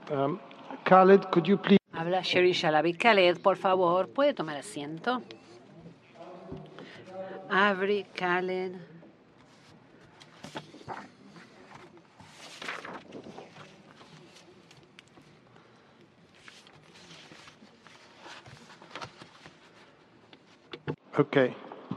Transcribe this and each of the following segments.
Khaled, could you please... Habla Sherin Shalabi. Khaled, por favor, ¿puede tomar asiento? Avery, Khaled. Okay.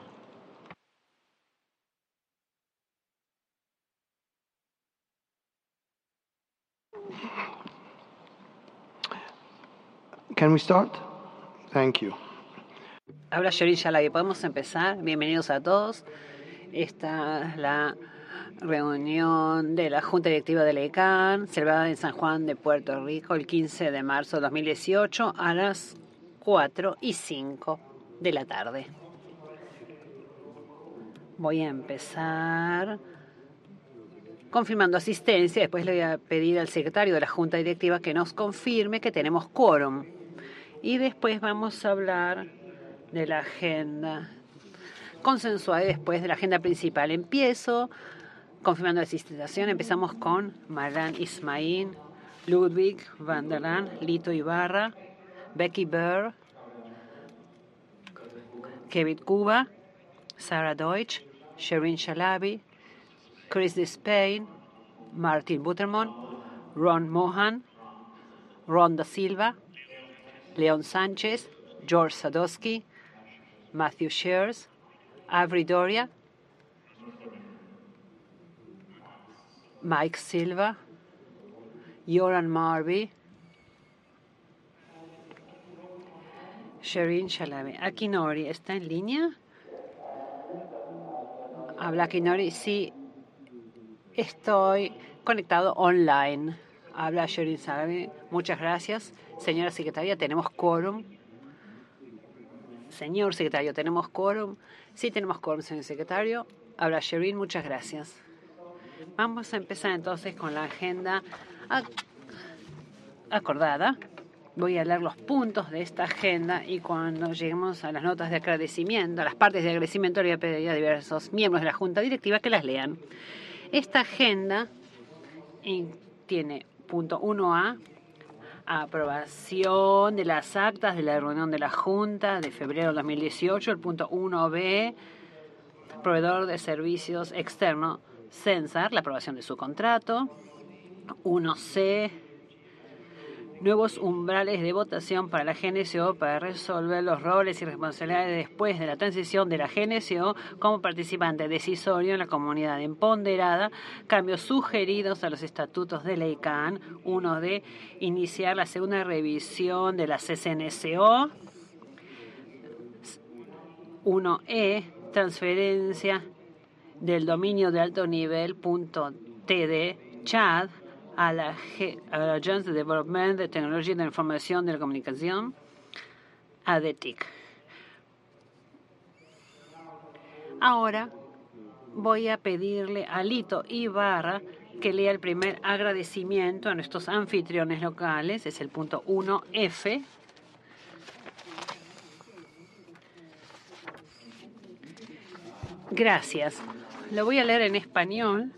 Can we start? Thank you. Habla Sherin Shalabi. ¿Podemos empezar? Bienvenidos a todos. Esta es la reunión de la Junta Directiva de la ICANN, celebrada en San Juan de Puerto Rico el 15 de marzo de 2018 a las 4:05 de la tarde. Voy a empezar confirmando asistencia. Después le voy a pedir al secretario de la Junta Directiva que nos confirme que tenemos quórum. Y después vamos a hablar de la agenda consensuada y después de la agenda principal. Empiezo confirmando la asistencia. Empezamos con Marlán Ismail, Ludwig van der Laan, Lito Ibarra, Becky Burr, Kevin Cuba, Sarah Deutsch, Sherin Shalabi, Chris Despain, Martin Buttermont, Ron Mohan, Ron Da Silva, Leon Sánchez, George Sadowski, Matthew Shears, Avery Doria, Mike Silva, Yoram Marby, Sherin Shalabi. Akinori, ¿está en línea? Habla Akinori, sí, estoy conectado online. Habla Sherin Shalabi. Muchas gracias. Señora secretaria, ¿tenemos quórum? Señor secretario, ¿tenemos quórum? Sí, tenemos quórum, señor secretario. Habla Sherin, muchas gracias. Vamos a empezar entonces con la agenda acordada. Voy a leer los puntos de esta agenda y cuando lleguemos a las notas de agradecimiento, a las partes de agradecimiento, le voy a pedir a diversos miembros de la Junta Directiva que las lean. Esta agenda tiene punto 1A, aprobación de las actas de la reunión de la Junta de febrero de 2018. El punto 1B, proveedor de servicios externo, Censar, la aprobación de su contrato. 1C, nuevos umbrales de votación para la GNCO para resolver los roles y responsabilidades después de la transición de la GNCO como participante decisorio en la comunidad empoderada. Cambios sugeridos a los estatutos de la ICANN. 1D, iniciar la segunda revisión de la CCNCO. 1E, transferencia del dominio de alto nivel .td Chad a la Agence de Development de Tecnología de la Información de la Comunicación, ADTIC. Ahora voy a pedirle a Lito Ibarra que lea el primer agradecimiento a nuestros anfitriones locales. Es el punto 1F. Gracias. Lo voy a leer en español.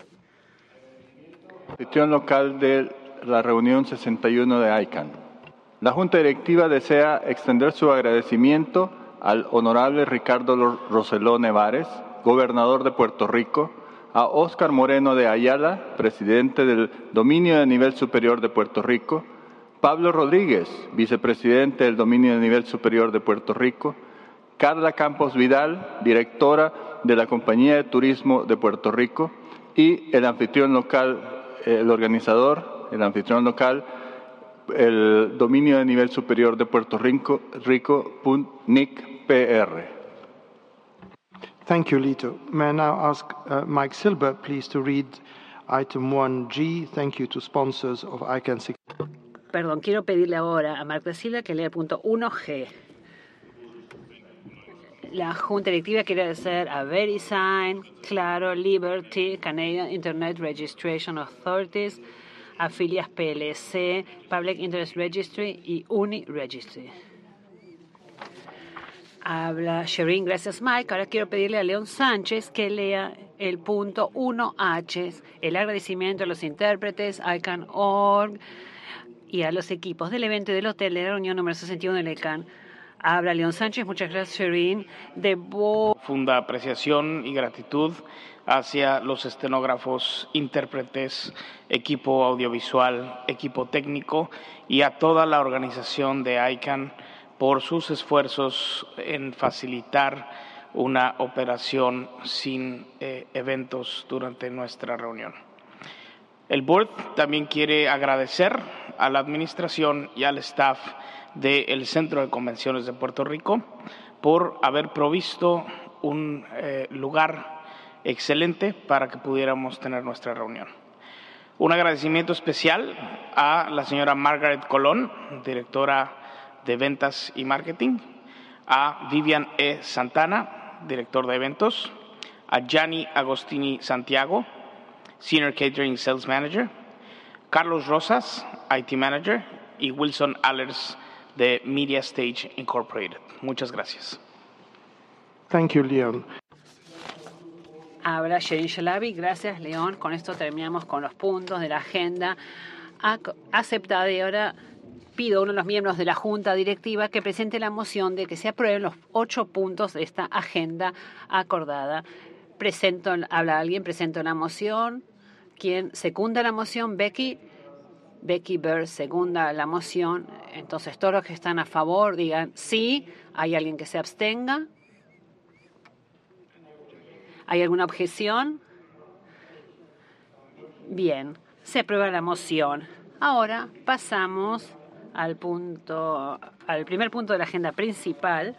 Anfitrión local de la reunión 61 de ICANN. La Junta Directiva desea extender su agradecimiento al honorable Ricardo Rosselló Nevares, gobernador de Puerto Rico, a Óscar Moreno de Ayala, presidente del Dominio de Nivel Superior de Puerto Rico, Pablo Rodríguez, vicepresidente del Dominio de Nivel Superior de Puerto Rico, Carla Campos Vidal, directora de la Compañía de Turismo de Puerto Rico, y el anfitrión local, el organizador, el anfitrión local, el Dominio de Nivel Superior de Puerto Rico, .nic PR. Thank you, Lito. May I now ask Mike Silver, please, to read item 1G. Thank you to sponsors of ICANN 6. Perdón, quiero pedirle ahora a Mark Da Silva que lea el punto 1G. La Junta Directiva quiere hacer a VeriSign, Claro, Liberty, Canadian Internet Registration Authorities, Afilias PLC, Public Interest Registry y Uni Registry. Habla Sherin, gracias Mike. Ahora quiero pedirle a León Sánchez que lea el punto 1H, el agradecimiento a los intérpretes, ICANN.org, y a los equipos del evento y del hotel de la reunión número 61 del ECAN. Habla León Sánchez. Muchas gracias, Sherin. Profunda apreciación y gratitud hacia los estenógrafos, intérpretes, equipo audiovisual, equipo técnico y a toda la organización de ICANN por sus esfuerzos en facilitar una operación sin eventos durante nuestra reunión. El board también quiere agradecer a la administración y al staff del Centro de Convenciones de Puerto Rico por haber provisto un lugar excelente para que pudiéramos tener nuestra reunión. Un agradecimiento especial a la señora Margaret Colón, directora de Ventas y Marketing, a Vivian E. Santana, director de eventos, a Gianni Agostini Santiago, Senior Catering Sales Manager, Carlos Rosas, IT Manager, y Wilson Allers de Media Stage Incorporated. Muchas gracias. Thank you, Leon. Habla Sherin Shalabi. Gracias, León. Con esto terminamos con los puntos de la agenda aceptada y ahora pido a uno de los miembros de la Junta Directiva que presente la moción de que se aprueben los 8 puntos de esta agenda acordada. Habla alguien, presento la moción. ¿Quién secunda la moción? Becky Bird secunda la moción. Entonces, todos los que están a favor digan sí. ¿Hay alguien que se abstenga? ¿Hay alguna objeción? Bien, se aprueba la moción. Ahora pasamos al primer punto de la agenda principal.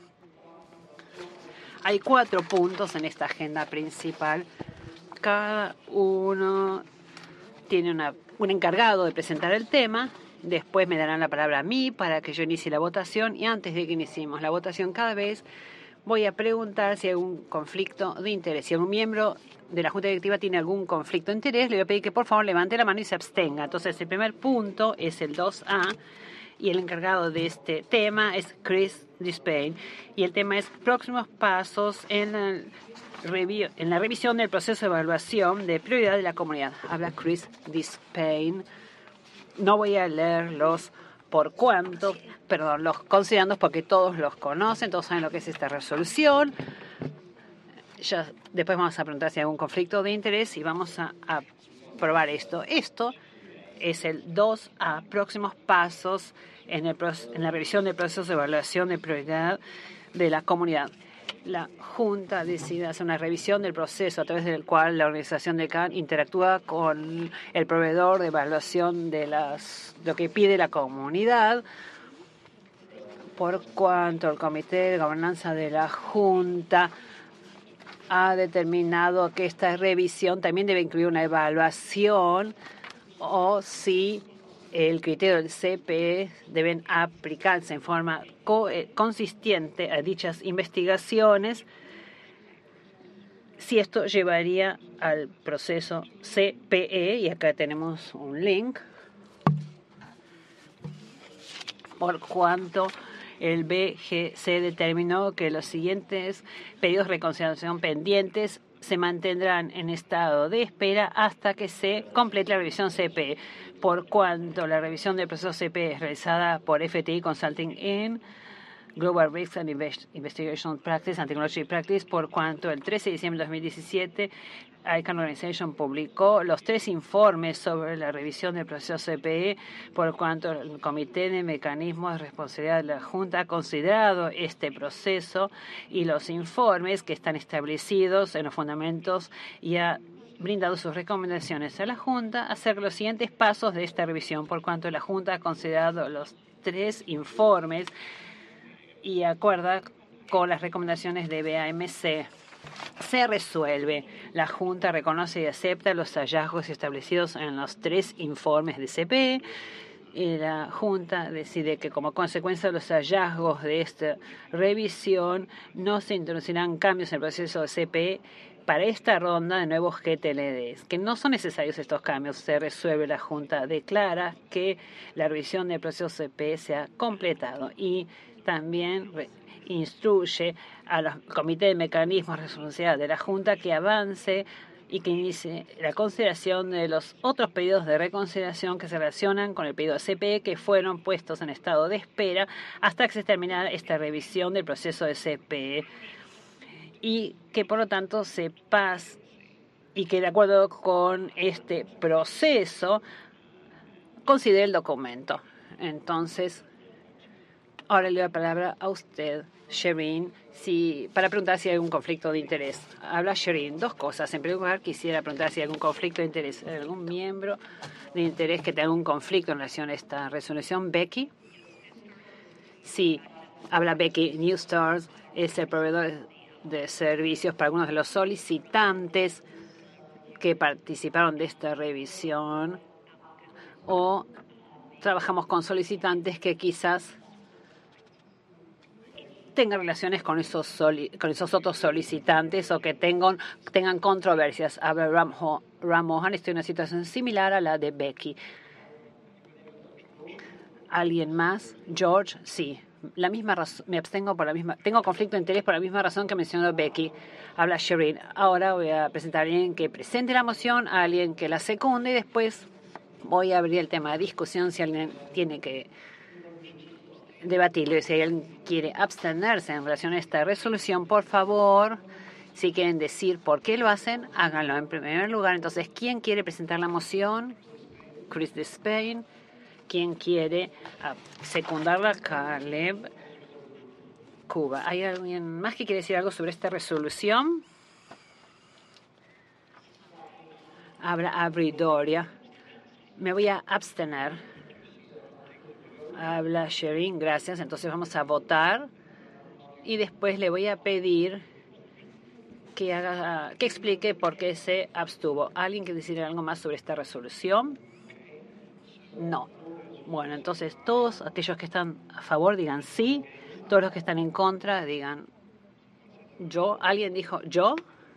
Hay 4 puntos en esta agenda principal. Cada uno tiene un encargado de presentar el tema. Después me darán la palabra a mí para que yo inicie la votación. Y antes de que iniciemos la votación, cada vez voy a preguntar si hay algún conflicto de interés. Si algún miembro de la Junta Directiva tiene algún conflicto de interés, le voy a pedir que por favor levante la mano y se abstenga. Entonces, el primer punto es el 2A y el encargado de este tema es Chris Despain. Y el tema es próximos pasos en la revisión del proceso de evaluación de prioridad de la comunidad. Habla Chris Despain. No voy a leer los considerandos porque todos los conocen, todos saben lo que es esta resolución. Después vamos a preguntar si hay algún conflicto de interés y vamos a aprobar esto. Esto es el 2A, próximos pasos en la revisión del proceso de evaluación de prioridad de la comunidad. La Junta decide hacer una revisión del proceso a través del cual la organización de CAN interactúa con el proveedor de evaluación de lo que pide la comunidad, por cuanto el Comité de Gobernanza de la Junta ha determinado que esta revisión también debe incluir una evaluación o si el criterio del CPE deben aplicarse en forma consistente a dichas investigaciones, si esto llevaría al proceso CPE, y acá tenemos un link, por cuanto el BGC determinó que los siguientes pedidos de reconsideración pendientes se mantendrán en estado de espera hasta que se complete la revisión CPE, por cuanto la revisión del proceso CPE es realizada por FTI Consulting Inc., Global Risk and Investigation Practice and Technology Practice, por cuanto el 13 de diciembre de 2017 ICANN Organization publicó los 3 informes sobre la revisión del proceso CPE, por cuanto el Comité de Mecanismos de Responsabilidad de la Junta ha considerado este proceso y los informes que están establecidos en los fundamentos y ha brindado sus recomendaciones a la Junta acerca de los siguientes pasos de esta revisión, por cuanto la Junta ha considerado los 3 informes y acuerda con las recomendaciones de BAMC. Se resuelve. La Junta reconoce y acepta los hallazgos establecidos en los 3 informes de CPE. Y la Junta decide que como consecuencia de los hallazgos de esta revisión no se introducirán cambios en el proceso de CPE para esta ronda de nuevos GTLDs, que no son necesarios estos cambios. Se resuelve. La Junta declara que la revisión del proceso CPE se ha completado y también instruye al Comité de Mecanismos de Responsabilidad de la Junta que avance y que inicie la consideración de los otros pedidos de reconsideración que se relacionan con el pedido de CPE que fueron puestos en estado de espera hasta que se termine esta revisión del proceso de CPE y que por lo tanto se pase y que de acuerdo con este proceso considere el documento. Entonces, ahora le doy la palabra a usted, Shireen, para preguntar si hay algún conflicto de interés. Habla Shireen. Dos cosas. En primer lugar, quisiera preguntar si hay algún conflicto de interés. ¿Hay algún miembro de interés que tenga algún conflicto en relación a esta resolución? Becky. Sí, habla Becky. New Stars es el proveedor de servicios para algunos de los solicitantes que participaron de esta revisión o trabajamos con solicitantes que quizás tengan relaciones con esos otros solicitantes o que tengan controversias. Habla Ram Mohan, estoy en una situación similar a la de Becky. ¿Alguien más? George, sí. La misma razón, me abstengo por la misma. Tengo conflicto de interés por la misma razón que mencionó Becky. Habla Shireen. Ahora voy a presentar a alguien que presente la moción, a alguien que la secunde y después voy a abrir el tema de discusión si alguien tiene que debatirlo. Si alguien quiere abstenerse en relación a esta resolución, por favor, si quieren decir por qué lo hacen, háganlo en primer lugar. Entonces, ¿quién quiere presentar la moción? Chris de Spain. ¿Quién quiere secundarla? Caleb Cuba. ¿Hay alguien más que quiere decir algo sobre esta resolución? Habla Abridoria. Me voy a abstener. Habla Shireen, gracias. Entonces vamos a votar y después le voy a pedir que explique por qué se abstuvo. ¿Alguien quiere decir algo más sobre esta resolución? No. Bueno, entonces todos aquellos que están a favor digan sí, todos los que están en contra digan yo. ¿Alguien dijo yo?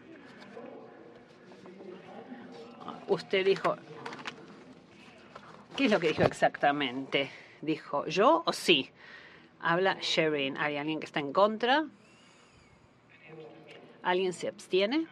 Usted dijo, ¿qué es lo que dijo exactamente? ¿Dijo yo o sí? Habla Shireen. ¿Hay alguien que está en contra? ¿Alguien se abstiene?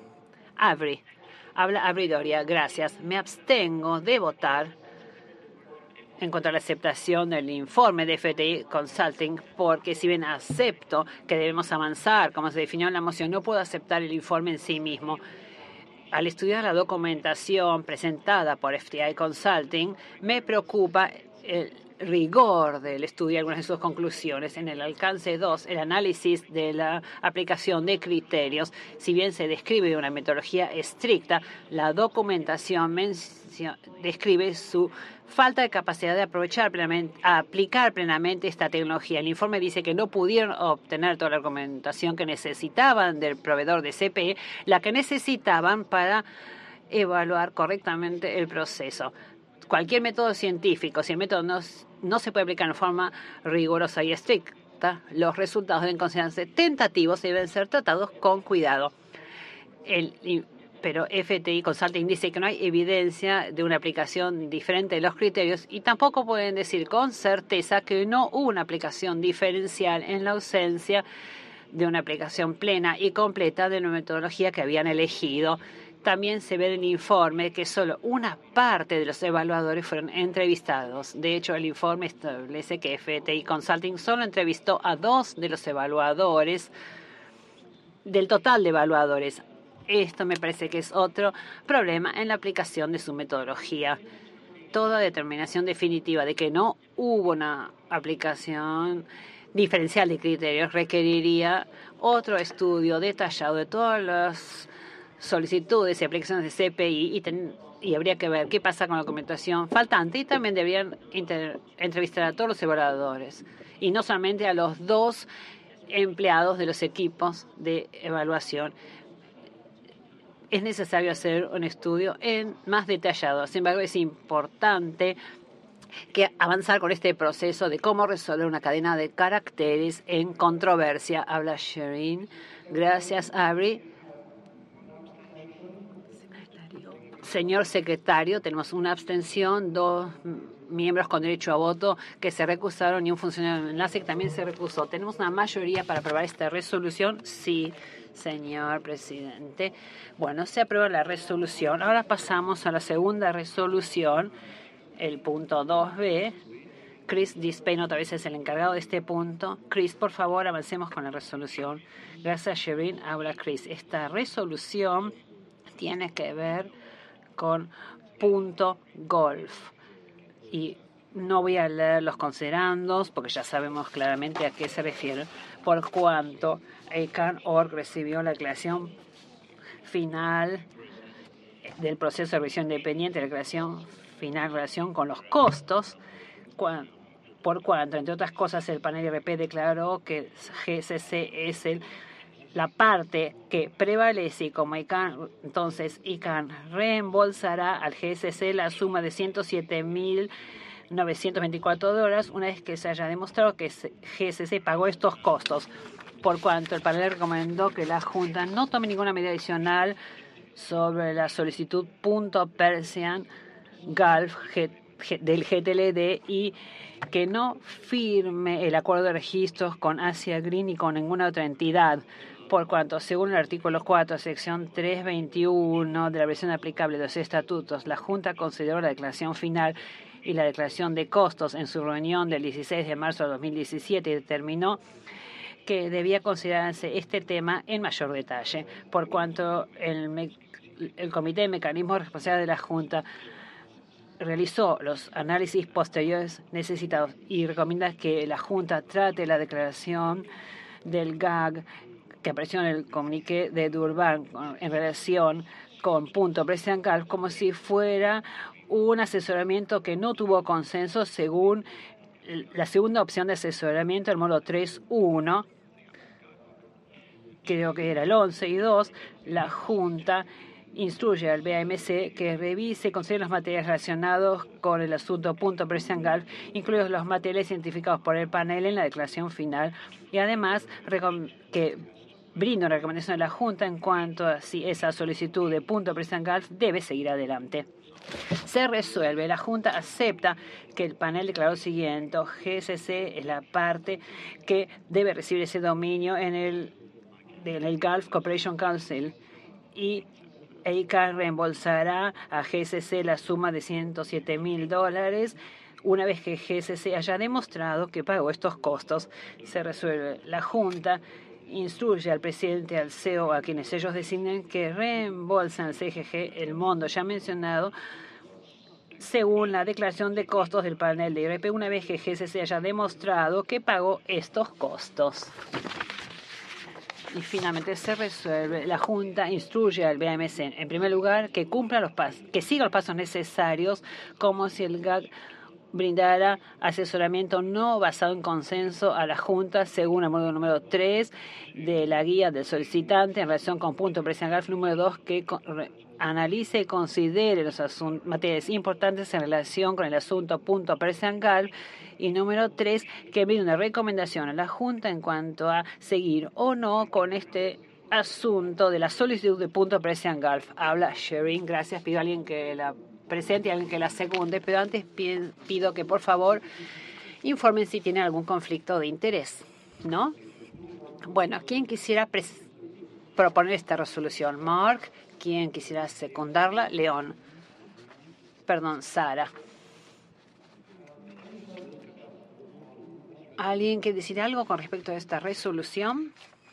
Habla Abridoria. Gracias. Me abstengo de votar en cuanto a la aceptación del informe de FTI Consulting, porque si bien acepto que debemos avanzar, como se definió en la moción, no puedo aceptar el informe en sí mismo. Al estudiar la documentación presentada por FTI Consulting, me preocupa el rigor del estudio y algunas de sus conclusiones. En el alcance 2, el análisis de la aplicación de criterios, si bien se describe una metodología estricta, la documentación describe su falta de capacidad de aplicar plenamente esta tecnología. El informe dice que no pudieron obtener toda la argumentación que necesitaban del proveedor de CPE, la que necesitaban para evaluar correctamente el proceso. Cualquier método científico, si el método no se puede aplicar en forma rigurosa y estricta, los resultados deben considerarse tentativos y deben ser tratados con cuidado. Pero FTI Consulting dice que no hay evidencia de una aplicación diferente de los criterios y tampoco pueden decir con certeza que no hubo una aplicación diferencial en la ausencia de una aplicación plena y completa de la metodología que habían elegido. También se ve en el informe que solo una parte de los evaluadores fueron entrevistados. De hecho, el informe establece que FTI Consulting solo entrevistó a 2 de los evaluadores del total de evaluadores. Esto me parece que es otro problema en la aplicación de su metodología. Toda determinación definitiva de que no hubo una aplicación diferencial de criterios requeriría otro estudio detallado de todas las solicitudes y aplicaciones de CPI y habría que ver qué pasa con la documentación faltante y también deberían entrevistar a todos los evaluadores y no solamente a los 2 empleados de los equipos de evaluación. Es necesario hacer un estudio más detallado. Sin embargo, es importante que avanzar con este proceso de cómo resolver una cadena de caracteres en controversia. Habla Shireen. Gracias, Abri. Señor secretario, tenemos una abstención, 2 miembros con derecho a voto que se recusaron y un funcionario de enlace que también se recusó. ¿Tenemos una mayoría para aprobar esta resolución? Sí, señor presidente. Bueno, se aprueba la resolución. Ahora pasamos a la segunda resolución, el punto 2B. Chris Dispain otra vez es el encargado de este punto. Chris, por favor, avancemos con la resolución. Gracias, Sherin. Habla Chris. Esta resolución tiene que ver con punto golf. Y no voy a leer los considerandos porque ya sabemos claramente a qué se refiere. Por cuanto ICANN.org recibió la declaración final del proceso de revisión independiente, la declaración final en relación con los costos, por cuanto, entre otras cosas, el panel IRP declaró que GCC es la parte que prevalece y como ICANN, entonces ICANN reembolsará al GCC la suma de $107.924 una vez que se haya demostrado que GCC pagó estos costos. Por cuanto el panel recomendó que la Junta no tome ninguna medida adicional sobre la solicitud .Persian Gulf del GTLD y que no firme el acuerdo de registros con Asia Green y con ninguna otra entidad. Por cuanto, según el artículo 4, sección 321 de la versión aplicable de los estatutos, la Junta consideró la declaración final y la declaración de costos en su reunión del 16 de marzo de 2017 y determinó que debía considerarse este tema en mayor detalle, por cuanto el Comité de Mecanismos Responsable de la Junta realizó los análisis posteriores necesitados y recomienda que la Junta trate la declaración del GAG que apareció en el comuniqué de Durban en relación con Persian Gulf como si fuera un asesoramiento que no tuvo consenso según la segunda opción de asesoramiento, el módulo 3.1, creo que era el 11 y 2, la Junta instruye al BAMC que revise y considere los materiales relacionados con el asunto Persian Gulf, incluidos los materiales identificados por el panel en la declaración final, y además que brinda una recomendación a la Junta en cuanto a si esa solicitud de Persian Gulf debe seguir adelante. Se resuelve. La Junta acepta que el panel declaró lo siguiente: GCC es la parte que debe recibir ese dominio en el Gulf Cooperation Council y ICANN reembolsará a GCC la suma de $107.000 una vez que GCC haya demostrado que pagó estos costos. Se resuelve. La Junta instruye al presidente, al CEO, a quienes ellos designen, que reembolsan al CGG el monto ya mencionado según la declaración de costos del panel de IRP una vez que GCC haya demostrado que pagó estos costos. Y finalmente se resuelve. La Junta instruye al BAMC, en primer lugar, que siga los pasos necesarios, como si el GAG brindara asesoramiento no basado en consenso a la Junta según el módulo número 3 de la guía del solicitante en relación con Persian Gulf, número 2, que analice y considere los materiales importantes en relación con el asunto Persian Gulf, y número 3, que brinde una recomendación a la Junta en cuanto a seguir o no con este asunto de la solicitud de Persian Gulf. Habla Sherin. Gracias. Pido a alguien que la presente y a alguien que la secunde, pero antes pido que por favor informen si tienen algún conflicto de interés, ¿no? Bueno, ¿quién quisiera proponer esta resolución? Mark. ¿Quién quisiera secundarla? León. Perdón, Sara. ¿Alguien que decir algo con respecto a esta resolución?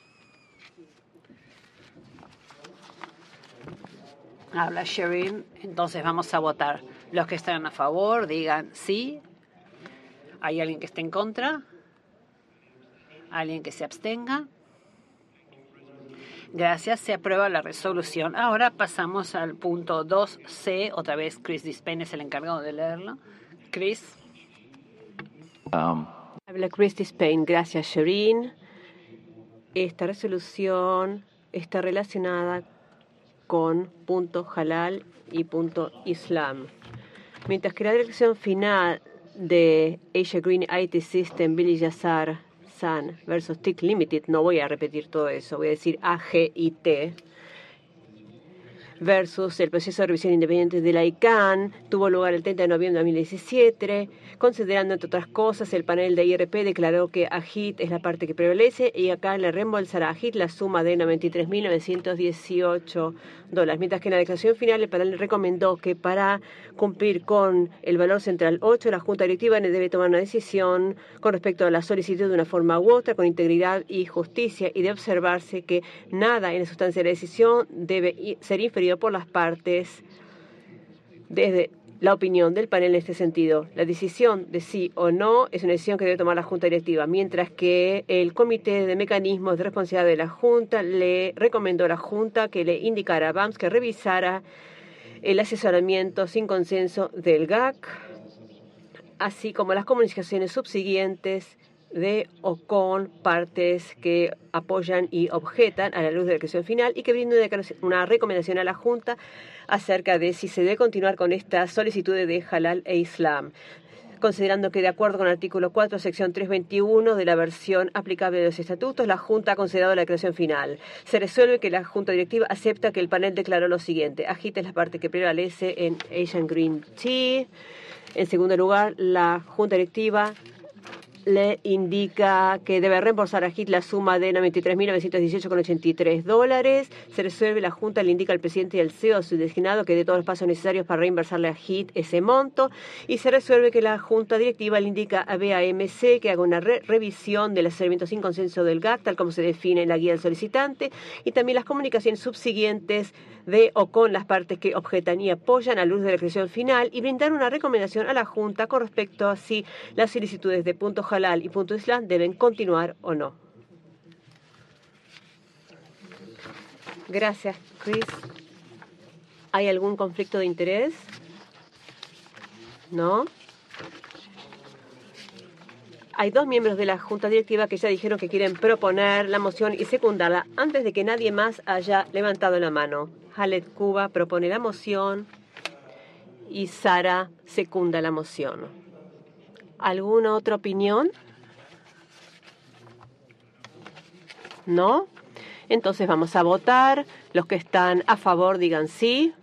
Habla Sherin. Entonces vamos a votar. Los que están a favor digan sí. ¿Hay alguien que esté en contra? ¿Alguien que se abstenga? Gracias, se aprueba la resolución. Ahora pasamos al punto 2C. Otra vez Chris Dispain es el encargado de leerlo. Chris. Habla Chris Dispain. Gracias, Sherin. Esta resolución está relacionada con halal y islam. Mientras que la dirección final de Asia Green IT System, Billy Yazar San versus TIC Limited, no voy a repetir todo eso, voy a decir AGIT, versus el proceso de revisión independiente de la ICANN. Tuvo lugar el 30 de noviembre de 2017. Considerando, entre otras cosas, el panel de IRP declaró que AGIT es la parte que prevalece y acá le reembolsará a AGIT la suma de $93.918. Mientras que en la declaración final el panel recomendó que para cumplir con el valor central 8, la Junta Directiva debe tomar una decisión con respecto a la solicitud de una forma u otra, con integridad y justicia, y de observarse que nada en la sustancia de la decisión debe ser inferido por las partes. Desde la opinión del panel en este sentido, la decisión de sí o no es una decisión que debe tomar la Junta Directiva, mientras que el Comité de Mecanismos de Responsabilidad de la Junta le recomendó a la Junta que le indicara a BAMS que revisara el asesoramiento sin consenso del GAC, así como las comunicaciones subsiguientes de o con partes que apoyan y objetan a la luz de la declaración final y que brinden una recomendación a la Junta acerca de si se debe continuar con estas solicitudes de halal e islam, considerando que de acuerdo con el artículo 4, sección 321 de la versión aplicable de los estatutos, la Junta ha considerado la declaración final. Se resuelve que la Junta Directiva acepta que el panel declaró lo siguiente: AGIT es la parte que prevalece en Asian Green Tea. En segundo lugar, la Junta Directiva le indica que debe reembolsar a AGIT la suma de $93.918,83. Se resuelve, la Junta le indica al presidente y al CEO, a su designado, que dé todos los pasos necesarios para reembolsarle a AGIT ese monto. Y se resuelve que la Junta Directiva le indica a BAMC que haga una revisión del asesoramiento sin consenso del GAC, tal como se define en la guía del solicitante, y también las comunicaciones subsiguientes de o con las partes que objetan y apoyan a luz de la declaración final, y brindar una recomendación a la Junta con respecto a si las solicitudes de punto halal y punto islam deben continuar o no. Gracias, Chris. ¿Hay algún conflicto de interés? ¿No? Hay dos miembros de la Junta Directiva que ya dijeron que quieren proponer la moción y secundarla antes de que nadie más haya levantado la mano. Khaled Cuba propone la moción y Sara secunda la moción. ¿Alguna otra opinión? ¿No? Entonces vamos a votar. Los que están a favor digan sí.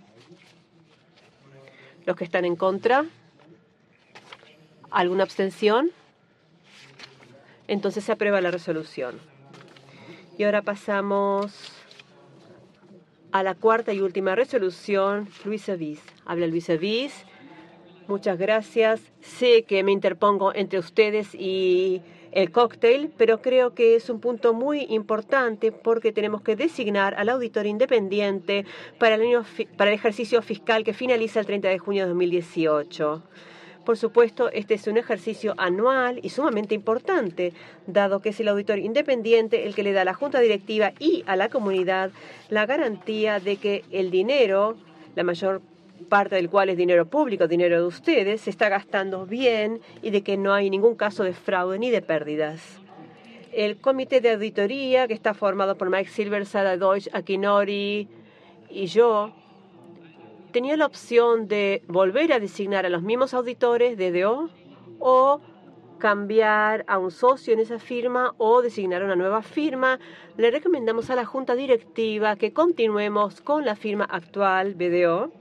Los que están en contra. ¿Alguna abstención? Entonces se aprueba la resolución. Y ahora pasamos a la cuarta y última resolución. Luis Avis. Habla Luis Avis. Muchas gracias. Sé que me interpongo entre ustedes y el cóctel, pero creo que es un punto muy importante porque tenemos que designar al auditor independiente para el ejercicio fiscal que finaliza el 30 de junio de 2018. Por supuesto, este es un ejercicio anual y sumamente importante, dado que es el auditor independiente el que le da a la Junta Directiva y a la comunidad la garantía de que el dinero, la mayor parte del cual es dinero público, dinero de ustedes, se está gastando bien y de que no hay ningún caso de fraude ni de pérdidas. El comité de auditoría, que está formado por Mike Silver, Sarah Deutsch, Akinori y yo, tenía la opción de volver a designar a los mismos auditores DDO o cambiar a un socio en esa firma o designar una nueva firma. Le recomendamos a la Junta Directiva que continuemos con la firma actual BDO.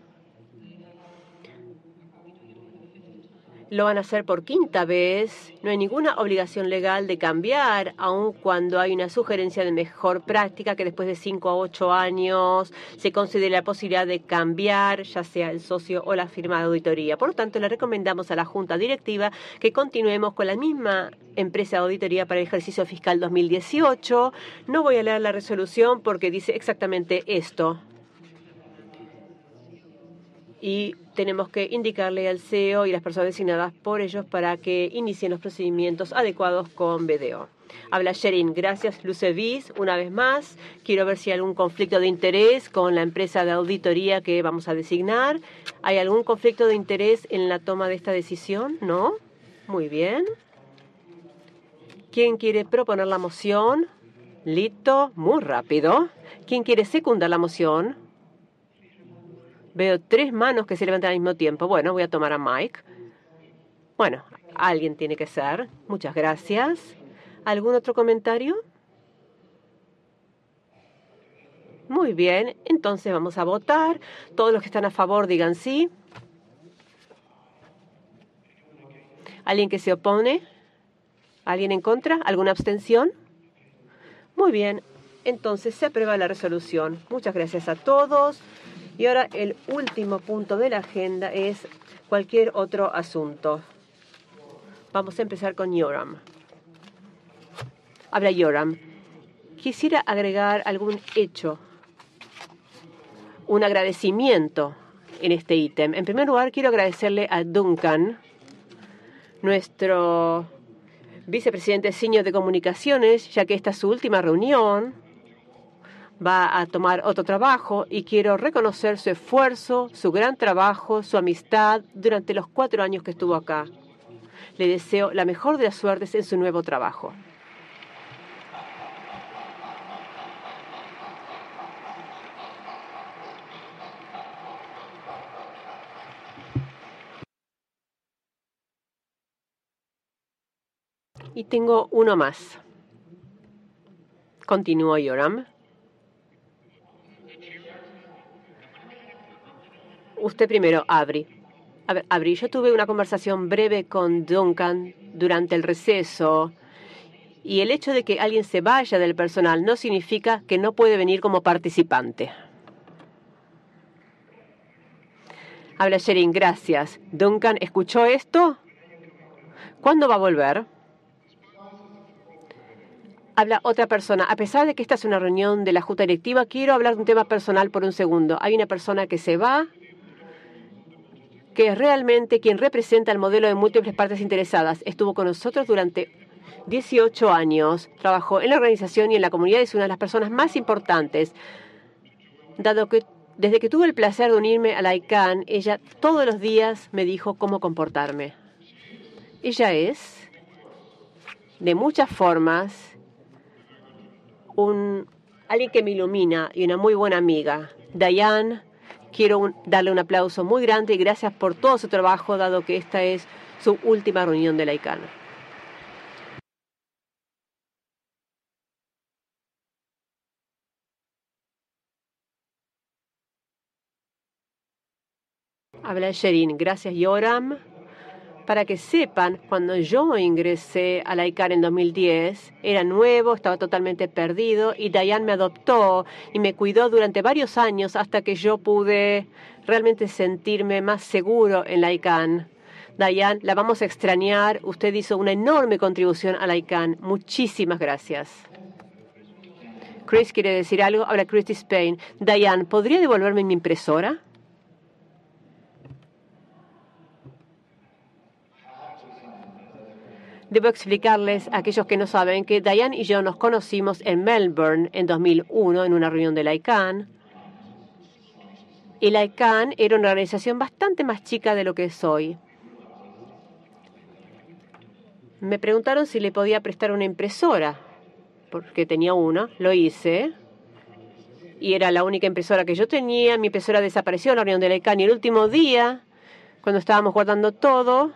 Lo van a hacer por quinta vez. No hay ninguna obligación legal de cambiar, aun cuando hay una sugerencia de mejor práctica que después de 5 a 8 años se considere la posibilidad de cambiar, ya sea el socio o la firma de auditoría. Por lo tanto, le recomendamos a la Junta Directiva que continuemos con la misma empresa de auditoría para el ejercicio fiscal 2018. No voy a leer la resolución porque dice exactamente esto. Y tenemos que indicarle al CEO y las personas designadas por ellos para que inicien los procedimientos adecuados con BDO. Habla Sherin. Gracias, Lucevis. Una vez más, quiero ver si hay algún conflicto de interés con la empresa de auditoría que vamos a designar. ¿Hay algún conflicto de interés en la toma de esta decisión? ¿No? Muy bien. ¿Quién quiere proponer la moción? Listo. Muy rápido. ¿Quién quiere secundar la moción? Veo 3 manos que se levantan al mismo tiempo. Bueno, voy a tomar a Mike. Bueno, alguien tiene que ser. Muchas gracias. ¿Algún otro comentario? Muy bien, entonces vamos a votar. Todos los que están a favor digan sí. ¿Alguien que se opone? ¿Alguien en contra? ¿Alguna abstención? Muy bien, entonces se aprueba la resolución. Muchas gracias a todos. Y ahora el último punto de la agenda es cualquier otro asunto. Vamos a empezar con Yoram. Habla Yoram. Quisiera agregar algún hecho, un agradecimiento en este ítem. En primer lugar, quiero agradecerle a Duncan, nuestro vicepresidente senior de comunicaciones, ya que esta es su última reunión, va a tomar otro trabajo y quiero reconocer su esfuerzo, su gran trabajo, su amistad durante los 4 años que estuvo acá. Le deseo la mejor de las suertes en su nuevo trabajo. Y tengo uno más. Continúo, Yoram. Usted primero, Abri. A ver, Abri, yo tuve una conversación breve con Duncan durante el receso y el hecho de que alguien se vaya del personal no significa que no puede venir como participante. Habla Sherin, gracias. Duncan, ¿escuchó esto? ¿Cuándo va a volver? Habla otra persona. A pesar de que esta es una reunión de la Junta Directiva, quiero hablar de un tema personal por un segundo. Hay una persona que se va, que es realmente quien representa el modelo de múltiples partes interesadas. Estuvo con nosotros durante 18 años. Trabajó en la organización y en la comunidad. Es una de las personas más importantes. Dado que desde que tuve el placer de unirme a la ICANN, ella todos los días me dijo cómo comportarme. Ella es, de muchas formas, alguien que me ilumina y una muy buena amiga. Diane, quiero darle un aplauso muy grande y gracias por todo su trabajo, dado que esta es su última reunión de la ICANN. Habla Sherin. Gracias, Yoram. Para que sepan, cuando yo ingresé a la ICANN en 2010, era nuevo, estaba totalmente perdido y Diane me adoptó y me cuidó durante varios años hasta que yo pude realmente sentirme más seguro en la ICANN. Diane, la vamos a extrañar. Usted hizo una enorme contribución a la ICANN. Muchísimas gracias. Chris quiere decir algo. Habla Christy Spain. Diane, ¿podría devolverme mi impresora? Debo explicarles a aquellos que no saben que Diane y yo nos conocimos en Melbourne en 2001 en una reunión de la ICANN. Y la ICANN era una organización bastante más chica de lo que es hoy. Me preguntaron si le podía prestar una impresora, porque tenía una, lo hice. Y era la única impresora que yo tenía. Mi impresora desapareció en la reunión de la ICANN y el último día, cuando estábamos guardando todo,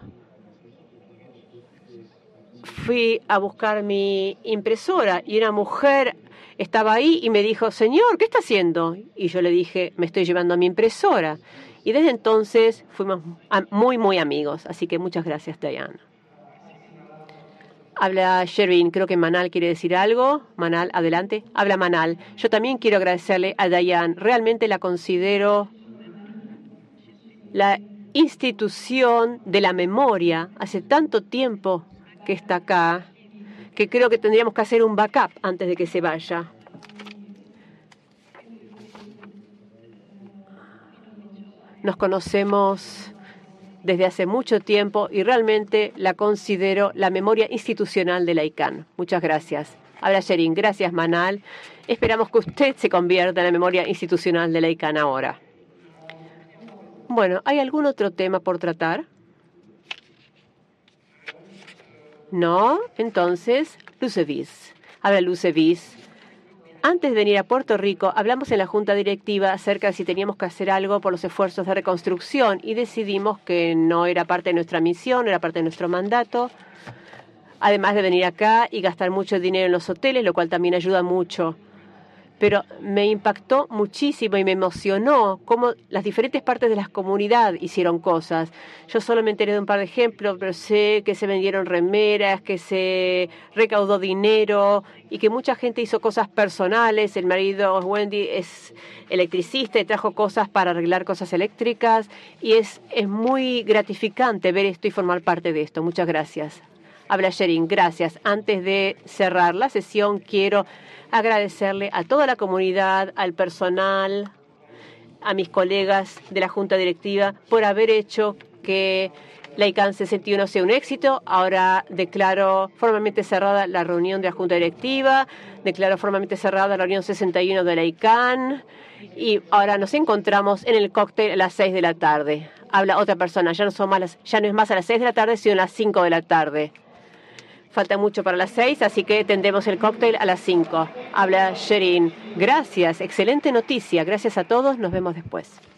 fui a buscar mi impresora y una mujer estaba ahí y me dijo, señor, ¿qué está haciendo? Y yo le dije, me estoy llevando a mi impresora. Y desde entonces fuimos muy, muy amigos. Así que muchas gracias, Diane. Habla Sherin, creo que Manal quiere decir algo. Manal, adelante. Habla Manal. Yo también quiero agradecerle a Diane. Realmente la considero la institución de la memoria. Hace tanto tiempo que está acá, que creo que tendríamos que hacer un backup antes de que se vaya. Nos conocemos desde hace mucho tiempo y realmente la considero la memoria institucional de la ICANN. Muchas gracias. Habla Sherin. Gracias, Manal. Esperamos que usted se convierta en la memoria institucional de la ICANN ahora. Bueno, ¿hay algún otro tema por tratar? No, entonces, Lucevis. Habla Lucevis. Antes de venir a Puerto Rico, hablamos en la Junta Directiva acerca de si teníamos que hacer algo por los esfuerzos de reconstrucción y decidimos que no era parte de nuestra misión, era parte de nuestro mandato. Además de venir acá y gastar mucho dinero en los hoteles, lo cual también ayuda mucho. pero me impactó muchísimo y me emocionó cómo las diferentes partes de la comunidad hicieron cosas. Yo solo me enteré de un par de ejemplos, pero sé que se vendieron remeras, que se recaudó dinero y que mucha gente hizo cosas personales. El marido Wendy es electricista y trajo cosas para arreglar cosas eléctricas y es muy gratificante ver esto y formar parte de esto. Muchas gracias. Habla Sherin, gracias. Antes de cerrar la sesión, quiero agradecerle a toda la comunidad, al personal, a mis colegas de la Junta Directiva por haber hecho que la ICANN 61 sea un éxito. Ahora declaro formalmente cerrada la reunión de la Junta Directiva, declaro formalmente cerrada la reunión 61 de la ICANN y ahora nos encontramos en el cóctel a las 6 de la tarde. Habla otra persona, ya no es más a las 6 de la tarde, sino a las 5 de la tarde. Falta mucho para las 6, así que tendremos el cóctel a las 5. Habla Sherin. Gracias, excelente noticia. Gracias a todos, nos vemos después.